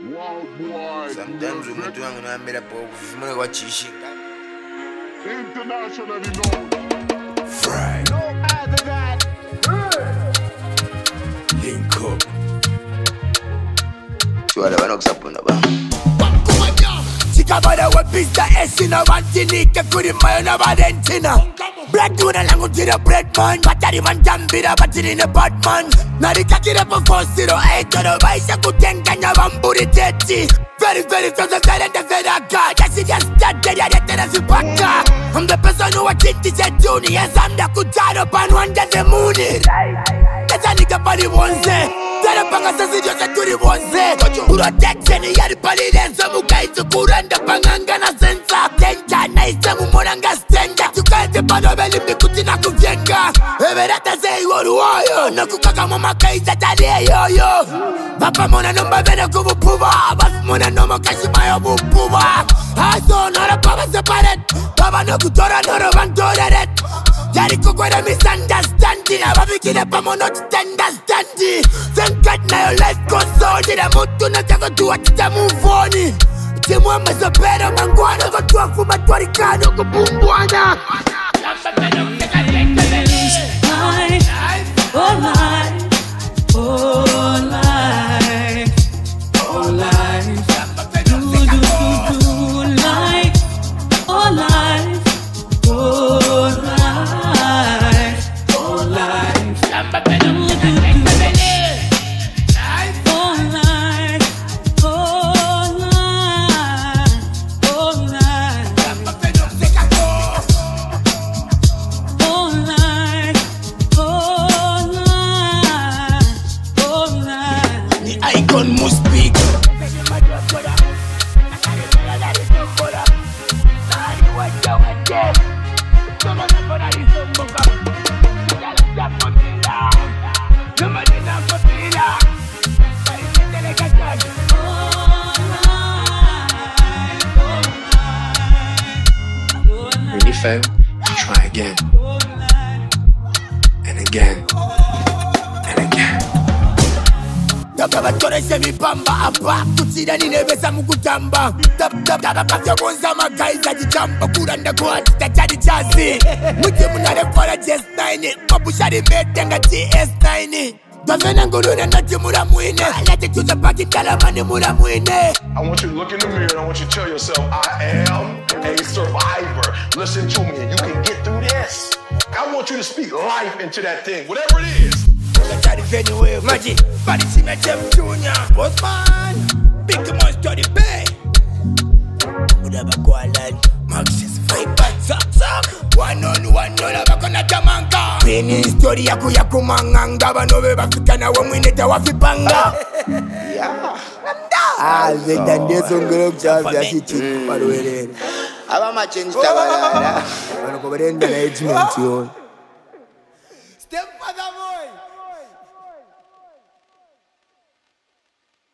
Sometimes we do and made up of money what cheese. Internationally known. Fry. No other than Link up. Tu as la banque ça pour nous. Chikabada wa pista esina wantini ke kuri mayo na Valentina. Bread tuna langu tira bread man. Batari man jambira batiri ne Batman. Nari kakira po 408 no baisha kutenganya bamburi teti. Very close to the Vedaga. That's it, just that day I get as a baka. I'm the person who I think is a tune. Yes, I'm the Kutaro pan one day the moon. That's a nigga body one say. Tell a banga says it just a turi one say. Puro text and yari pali densa mukai to kuranda panganga na sensa. Tenja na isa mumoranga stenda. Tukaete pano beli mikutina kujenga. Everata say wolu woyo. Nakukaka mama kaisa tale yo. Papa mona nomba vena kubu puba. Bas mona noma kashi mayo bupuba. Aso nora papa separate. Papa no kutora nora vantoreret. Yari kukwara misunderstanding. Ababikina pamo not understanding. Thank God now your life goes on. Dida mutu na tako tuwa kita move on. Timu wa mazopero mangwana. Kotua fuma tuwari kano kubumbwana. Oh life, oh life, oh life, do life, oh life, oh life, oh life, Icon must speak. When you fail, you try again. And again. And again. Takabatore semi pamba apa kutira ninebesa mukutamba tabakafya bonza magaiza jitamba kuranda kuatita chadi chazi muti munare kora GS9 mabushari metenga GS9 Bavena ngurune nati muramwine Lete tuza paki kalamani muramwine. I want you to look in the mirror and I want you to tell yourself, I am a survivor. Listen to me and you can get through this. I want you to speak life into that thing, whatever it is. Tari venue maji Bari simetem junior Bossman Big monster the bay Mudaba kwa line Maxis Viper Zak One on abakona jamanga Pini story yaku manganga Bano beba fikana wa mwineta wafipanga Zeta ndeso ngolo kuchafi ya chichi Paruwele Aba machenji tabalala Bano kuberenda na agement yon Step father